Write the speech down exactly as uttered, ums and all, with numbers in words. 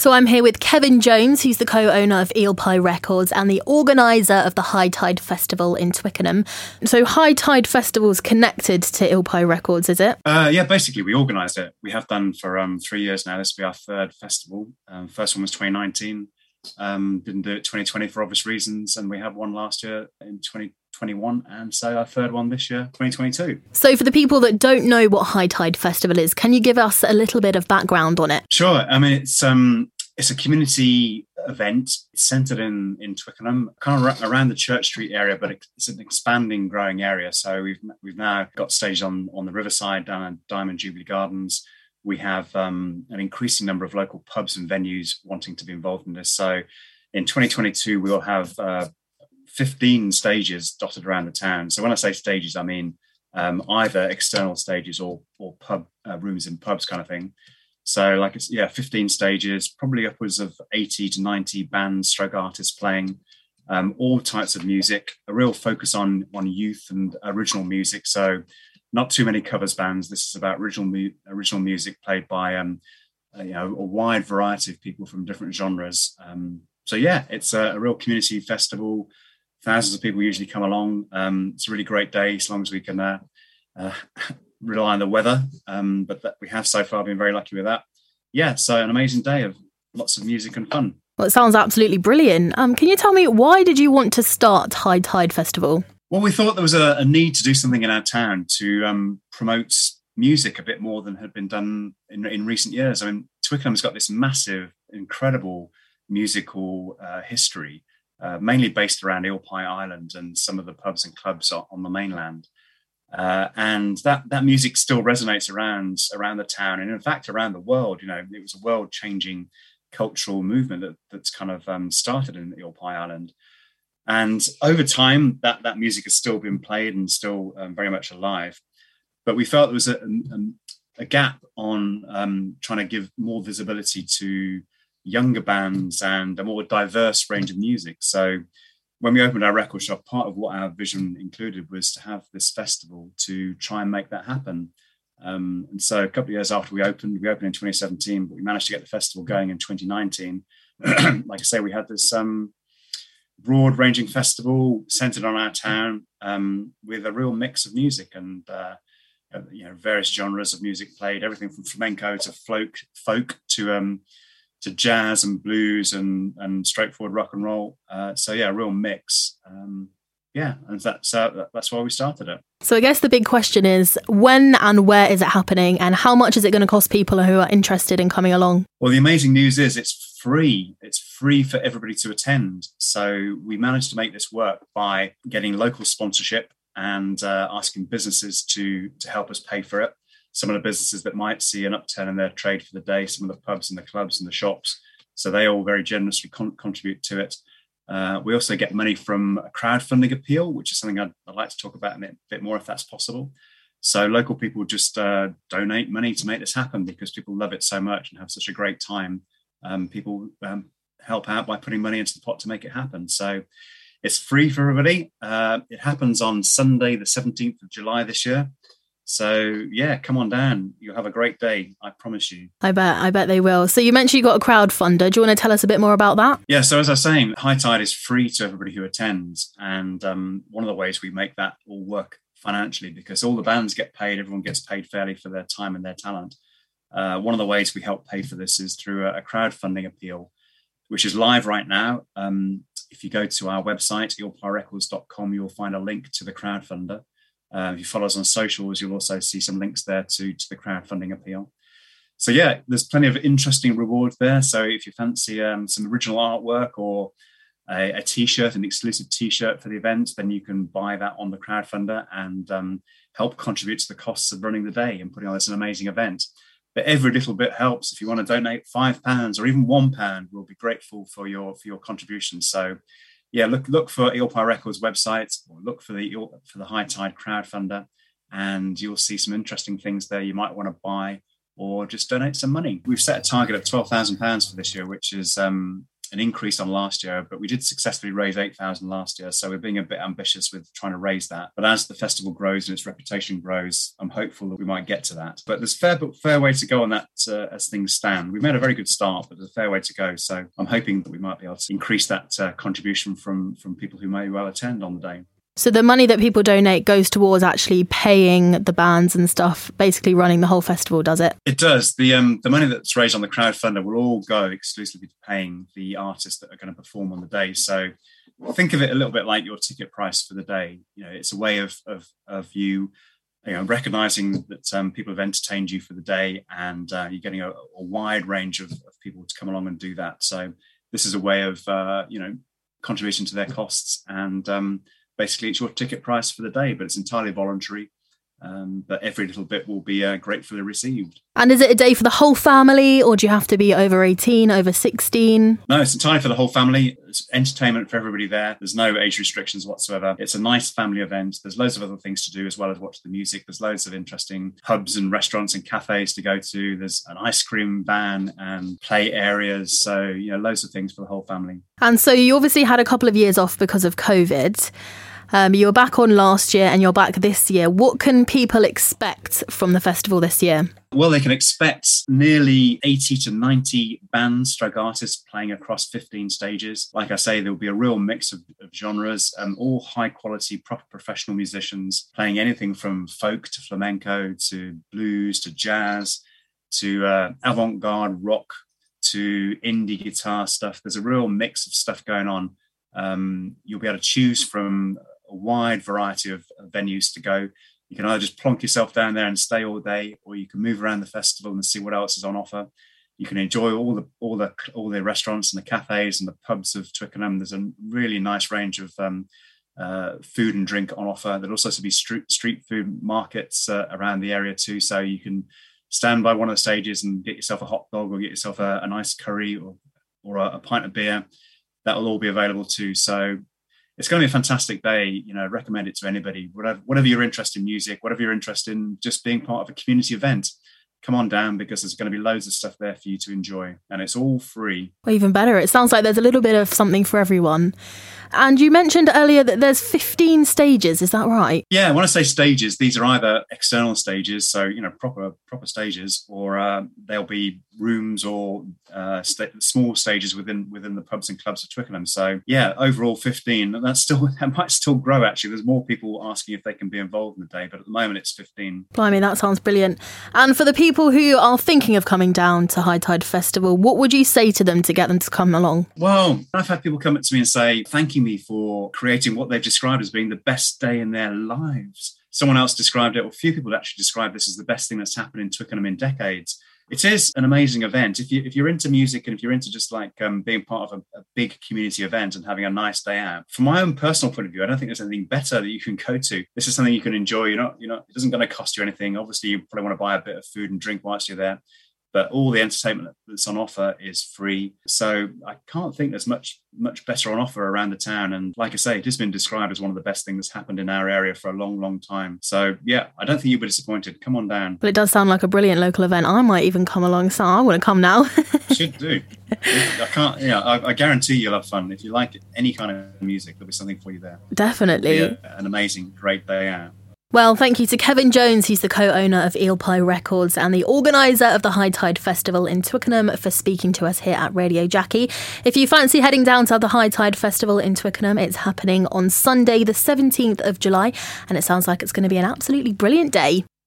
So I'm here with Kevin Jones, who's the co-owner of Eel Pie Records and the organiser of the High Tide Festival in Twickenham. So High Tide Festival's connected to Eel Pie Records, is it? Uh, yeah, basically we organised it. We have done for um, three years now. This will be our third festival. Um, first one was twenty nineteen. Um, didn't do it twenty twenty for obvious reasons, and we had one last year in twenty twenty-one, and so our third one this year, twenty twenty-two. So for the people that don't know what High Tide Festival is, can you give us a little bit of background on it? Sure. I mean, it's um, it's a community event. It's centred in in Twickenham, kind of around the Church Street area, but it's an expanding, growing area. So we've we've now got stages on on the Riverside, down at Diamond Jubilee Gardens. We have um, an increasing number of local pubs and venues wanting to be involved in this. So in twenty twenty-two, we'll have uh, fifteen stages dotted around the town. So when I say stages, I mean um, either external stages or or pub uh, rooms in pubs kind of thing. So like it's yeah, fifteen stages, probably upwards of eighty to ninety bands, stroke artists playing um, all types of music. A real focus on on youth and original music. So not too many covers bands. This is about original mu- original music played by um, uh, you know a wide variety of people from different genres. Um, so yeah, it's a, a real community festival. Thousands of people usually come along. Um, it's a really great day as long as we can uh, uh, rely on the weather. Um, but that we have so far been very lucky with that. Yeah, so an amazing day of lots of music and fun. Well, it sounds absolutely brilliant. Um, can you tell me, why did you want to start High Tide Festival? Well, we thought there was a, a need to do something in our town to um, promote music a bit more than had been done in, in recent years. I mean, Twickenham's got this massive, incredible musical uh, history, uh, mainly based around Eel Pie Island and some of the pubs and clubs on, on the mainland. Uh, and that that music still resonates around around the town, and in fact around the world. You know, it was a world-changing cultural movement that, that's kind of um, started in Eel Pie Island. And over time, that, that music has still been played and still um, very much alive. But we felt there was a, a, a gap on um, trying to give more visibility to younger bands and a more diverse range of music. So when we opened our record shop, part of what our vision included was to have this festival to try and make that happen. Um, and so a couple of years after we opened, we opened in twenty seventeen, but we managed to get the festival going in twenty nineteen. Like I say, we had this um, broad-ranging festival centered on our town um, with a real mix of music and uh, you know various genres of music played, everything from flamenco to folk, folk to um, to jazz and blues and and straightforward rock and roll. Uh, so yeah, a real mix. Um, yeah, and that's uh, that's why we started it. So I guess the big question is, when and where is it happening, and how much is it going to cost people who are interested in coming along? Well, the amazing news is it's free. It's free for everybody to attend. So we managed to make this work by getting local sponsorship and uh, asking businesses to to help us pay for it. Some of the businesses that might see an upturn in their trade for the day, some of the pubs and the clubs and the shops. So they all very generously con- contribute to it. Uh, we also get money from a crowdfunding appeal, which is something I'd, I'd like to talk about a bit more if that's possible. So local people just uh, donate money to make this happen because people love it so much and have such a great time. Um, people um, help out by putting money into the pot to make it happen. So it's free for everybody. Uh, it happens on Sunday, the seventeenth of July this year. So yeah, come on down. You'll have a great day. I promise you. I bet. I bet they will. So you mentioned you got a crowdfunder. Do you want to tell us a bit more about that? Yeah. So as I was saying, High Tide is free to everybody who attends. And um, one of the ways we make that all work financially, because all the bands get paid, everyone gets paid fairly for their time and their talent. Uh, one of the ways we help pay for this is through a, a crowdfunding appeal, which is live right now. Um, if you go to our website, eel pie records dot com, you'll find a link to the crowdfunder. Uh, if you follow us on socials, you'll also see some links there to, to the crowdfunding appeal. So yeah, there's plenty of interesting rewards there. So if you fancy um, some original artwork or a, a t-shirt, an exclusive t-shirt for the event, then you can buy that on the crowdfunder and um, help contribute to the costs of running the day and putting on this an amazing event. But every little bit helps. If you want to donate five pounds or even one pound, we'll be grateful for your for your contribution. So yeah, look look for Eel Pie Records website, or look for the for the High Tide crowdfunder, and you'll see some interesting things there you might want to buy or just donate some money. We've set a target of twelve thousand pounds for this year, which is um, an increase on last year, but we did successfully raise eight thousand last year. So we're being a bit ambitious with trying to raise that. But as the festival grows and its reputation grows, I'm hopeful that we might get to that. But there's a fair, fair way to go on that uh, as things stand. We've made a very good start, but there's a fair way to go. So I'm hoping that we might be able to increase that uh, contribution from, from people who may well attend on the day. So the money that people donate goes towards actually paying the bands and stuff, basically running the whole festival, does it? It does. The um, the money that's raised on the crowdfunder will all go exclusively to paying the artists that are going to perform on the day. So think of it a little bit like your ticket price for the day. You know, it's a way of of of you, you know, recognizing that um, people have entertained you for the day, and uh, you're getting a, a wide range of, of people to come along and do that. So this is a way of uh, you know, contributing to their costs, and um, basically it's your ticket price for the day, but it's entirely voluntary. Um, but every little bit will be uh, gratefully received. And is it a day for the whole family, or do you have to be over eighteen, over sixteen? No, it's entirely for the whole family. It's entertainment for everybody there. There's no age restrictions whatsoever. It's a nice family event. There's loads of other things to do as well as watch the music. There's loads of interesting pubs and restaurants and cafes to go to. There's an ice cream van and play areas. So, you know, loads of things for the whole family. And so you obviously had a couple of years off because of COVID. Um, you were back on last year and you're back this year. What can people expect from the festival this year? Well, they can expect nearly eighty to ninety bands, stroke artists playing across fifteen stages. Like I say, there will be a real mix of, of genres, um, all high quality, proper professional musicians playing anything from folk to flamenco to blues to jazz to uh, avant-garde rock to indie guitar stuff. There's a real mix of stuff going on. Um, you'll be able to choose from a wide variety of, of venues to go. You can either just plonk yourself down there and stay all day, or you can move around the festival and see what else is on offer. You can enjoy all the all the all the restaurants and the cafes and the pubs of Twickenham. There's a really nice range of um, uh, food and drink on offer. There'll also be street street food markets uh, around the area too, so you can stand by one of the stages and get yourself a hot dog or get yourself a, a nice curry or or a, a pint of beer. That will all be available too. So it's going to be a fantastic day. You know, recommend it to anybody. Whatever, whatever you're interested in music, whatever you're interested in just being part of a community event, come on down, because there's going to be loads of stuff there for you to enjoy. And it's all free. Well, even better. It sounds like there's a little bit of something for everyone. And you mentioned earlier that there's fifteen stages. Is that right? Yeah, when I say stages, these are either external stages, so, you know, proper proper stages, or uh, there'll be rooms or uh, st- small stages within within the pubs and clubs of Twickenham. So, yeah, overall fifteen. That's still that might still grow, actually. There's more people asking if they can be involved in the day, but at the moment it's fifteen. Blimey, that sounds brilliant. And for the people who are thinking of coming down to High Tide Festival, what would you say to them to get them to come along? Well, I've had people come up to me and say, thanking me for creating what they've described as being the best day in their lives. Someone else described it, or a few people actually described this as the best thing that's happened in Twickenham in decades. It is an amazing event. If, you, if you're into music and if you're into just like um, being part of a, a big community event and having a nice day out, from my own personal point of view, I don't think there's anything better that you can go to. This is something you can enjoy. You're not, you're not, it isn't going to cost you anything. Obviously, you probably want to buy a bit of food and drink whilst you're there, but all the entertainment that's on offer is free. So I can't think there's much much better on offer around the town. And like I say, it has been described as one of the best things that's happened in our area for a long, long time. So yeah, I don't think you'll be disappointed. Come on down. Well, it does sound like a brilliant local event. I might even come along, so I want to come now. You should do. I can't, yeah, I, I guarantee you'll have fun. If you like any kind of music, there'll be something for you there. Definitely. It'll be a, an amazing, great day out. Well, thank you to Kevin Jones, who's the co-owner of Eel Pie Records and the organiser of the High Tide Festival in Twickenham, for speaking to us here at Radio Jackie. If you fancy heading down to the High Tide Festival in Twickenham, it's happening on Sunday the seventeenth of July, and it sounds like it's going to be an absolutely brilliant day.